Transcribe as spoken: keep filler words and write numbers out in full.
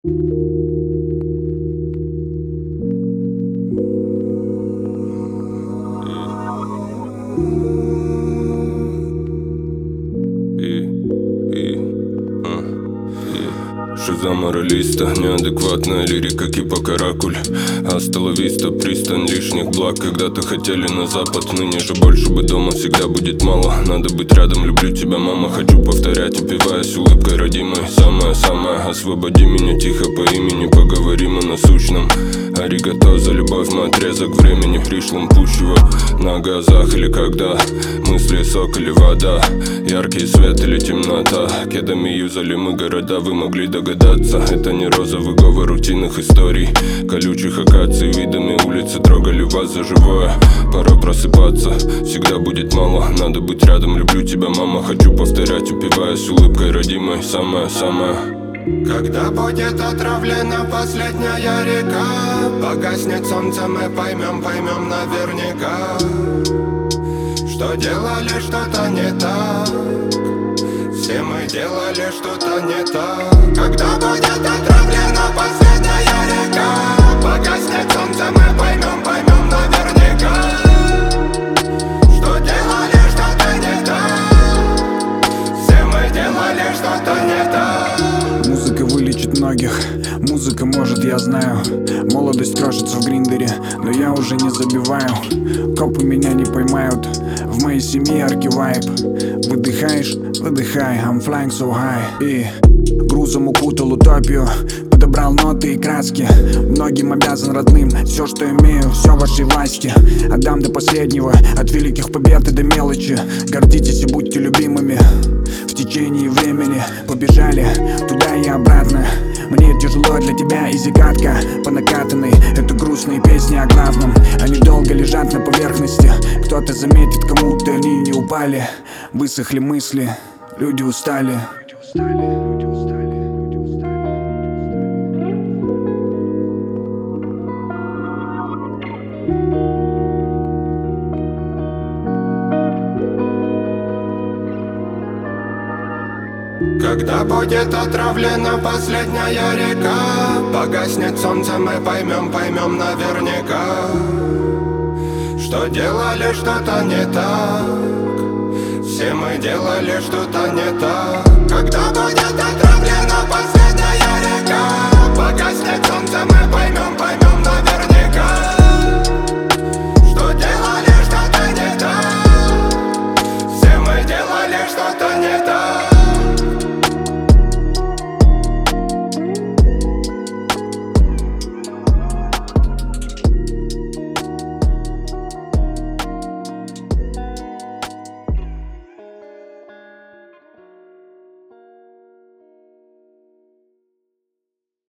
Шиза моралиста, неадекватная лирика кипа каракуль. Асталовиста, пристань лишних благ. Когда-то хотели на запад, ныне же больше бы дома всегда будет мало. Надо быть рядом, люблю тебя, мама. Хочу повторять, упиваясь улыбкой родимой. Самое-самое, освободи меня тихо по имени. Поговорим о насущном. Аригато за любовь, мой отрезок времени. Пришлым пущего на газах или когда мысли сок или вода, яркий свет или темнота. Кедами юзали мы города, вы могли догадаться. Это не розовый говор рутинных историй, колючих акаций, видами улицы трогали вас за живое. Пора просыпаться, всегда будет мало. Надо быть рядом, люблю тебя, мама. Хочу повторять, упиваясь улыбкой родимой. Самое-самое. Когда будет отравлена последняя река, погаснет солнце, мы поймем, поймем наверняка, что делали что-то не так. Все мы делали что-то не так. Когда будет отравлена последняя река, погаснет солнце, мы поймем, поймем наверняка, что делали что-то не так. Все мы делали что-то не так. Музыка вылечит многих, музыка может, я знаю. Молодость крошится в гриндере, но я уже не забиваю. Копы меня не поймают, в моей семье яркий вайб. Выдыхаешь, выдыхай, I'm flying so high. И грузом укутал утопию, подобрал ноты и краски. Многим обязан родным, все, что имею, все в вашей власти. Отдам до последнего, от великих побед и до мелочи. Гордитесь и будьте любимыми. В течение времени побежали туда и обратно. Мне тяжело, для тебя изи катка по накатанной. Это грустные песни о главном, они долго лежат на поверхности. Кто-то заметит, кому-то они не упали. Высохли мысли, люди устали. Когда будет отравлена последняя река, погаснет солнце, мы поймем, поймем наверняка, что делали что-то не так. Все мы делали что-то не так. Когда будет отравлена последняя река,